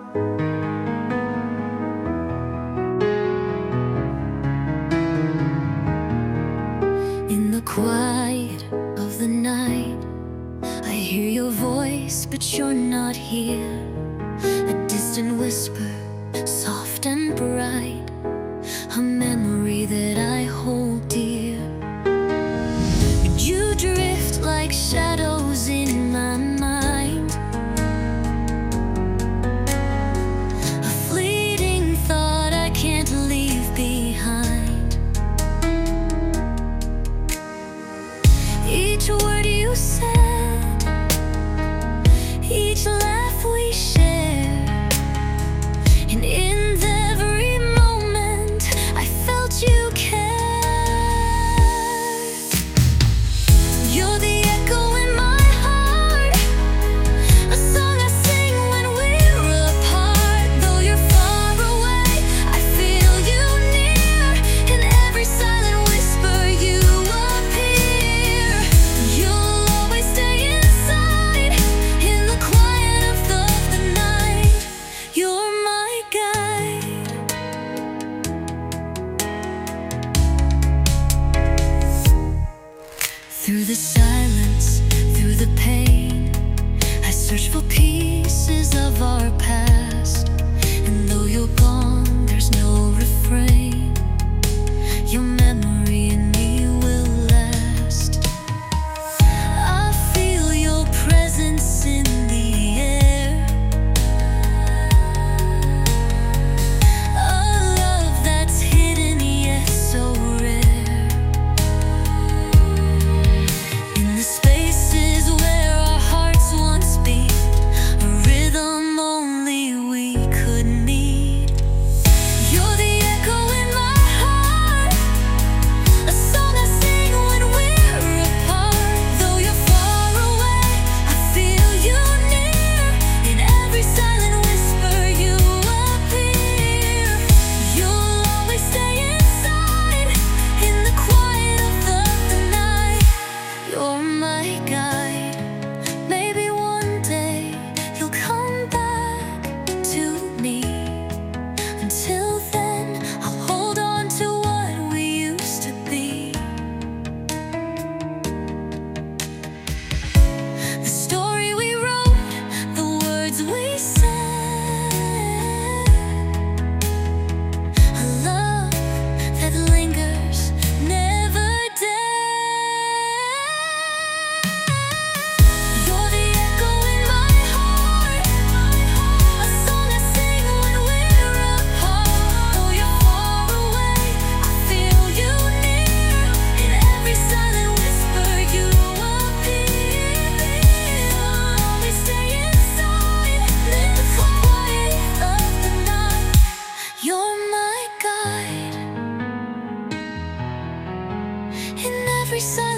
In the quiet of the night, I hear your voice, but you're not here. A distant whisper, soft and bright, a memory that I hold dear. You drift like shadows in my mind, a fleeting thought I can't leave behind. Each word you said, each laugh we share, and in every moment I felt you care. You're the echo in my heart, a song I sing when we're apart. Though you're far away, I feel you near. In every silent whisper you appear. You'll always stay inside, in the quiet of the night. You're my guide. Through the silence, through the pain, I search for pieces of our past. And though you're gone, there's no refrain. Your memory in me will last. I feel your presence in the air, a love that's hidden yet so rare. In the spaces where our hearts once beat, a rhythm only we could need. You're the echo in my heart, a song I sing when we're apart. Though you're far away, I feel you near. In every silent whisper you appear. You'll always stay inside, in the quiet of the night. You're my guide. Maybe one day you'll come back to me. Until then, I'll hold on to what we used to be. The story we wrote, the words we said, a love that lingers, never dead. You're the echo in my heart, a song I sing when we're apart. Though you're far away, I feel you near. In every silent whisper you appear. You'll always stay inside, in the quiet of the night. You're my guide. In every silent